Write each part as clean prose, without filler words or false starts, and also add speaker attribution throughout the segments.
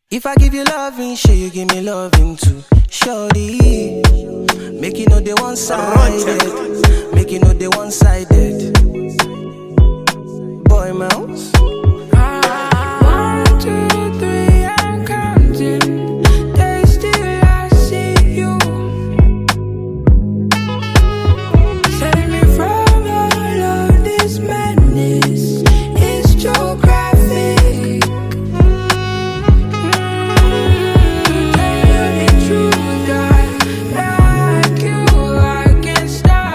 Speaker 1: If I give you loving, sure you give me loving too. Shorty, make it know they one-sided. Make it know they one-sided. Boy mouse.
Speaker 2: 1, 2, 3, I'm counting. They still I see you. Save me from all of this madness. It's geographic. Tell me the truth, I like you, I can't stop.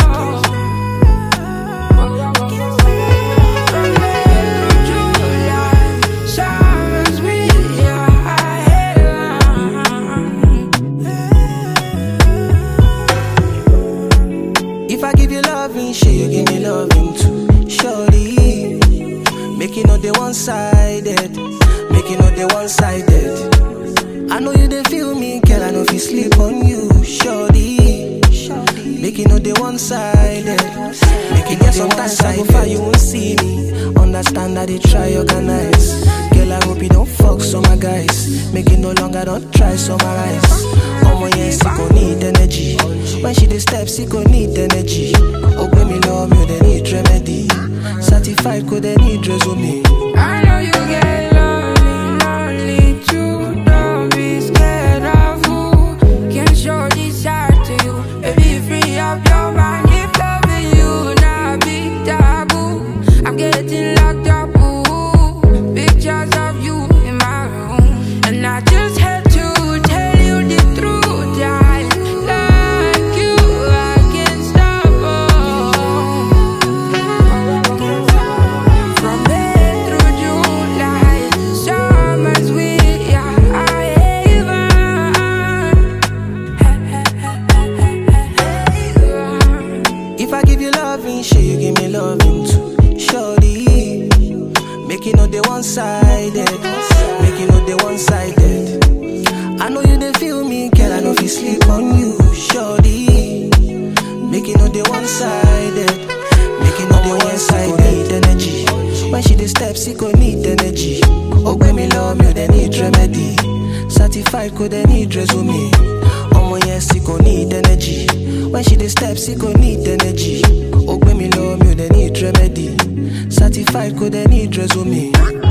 Speaker 1: If I give you loving, sure you give me loving too. Shorty, make it know they one-sided. Make it know they one-sided. I know you didn't feel me, girl, I know if you sleep on you. Shorty, make it know they one-sided. Make it know sometimes I go far, you won't see me. Understand that they try organize. Girl, I hope you don't fuck some my guys. Make it no longer don't try summarize. Yes, she gon' need energy. When she dey step, she gon' need energy. Open me love me, they need remedy. Certified, could they need resume.
Speaker 2: I know you get lonely too. Don't be scared of who can show this side to you. Baby, free up your mind. If loving you not be taboo, I'm getting locked up. Ooh, pictures of you in my room, and I just had to tell you the truth. I like you, I can't stop. From May through July, summer's sweet, yeah, I even.
Speaker 1: If I give you loving, sure you give me loving too. Shorty, make it know they one-sided. Make it know they one-sided. I know you didn't feel me, girl, I know if you sleep on you. Shorty, make it know they one-sided. Make it know they one-sided. Need energy. When she dey step, she gon' need energy. Oh, when me love me, they need remedy. Certified, could they need resume. Yes, she gon' need energy. When she dey step, she gon' need energy. Oh, when me love me, they need remedy. Certified, could they need resume.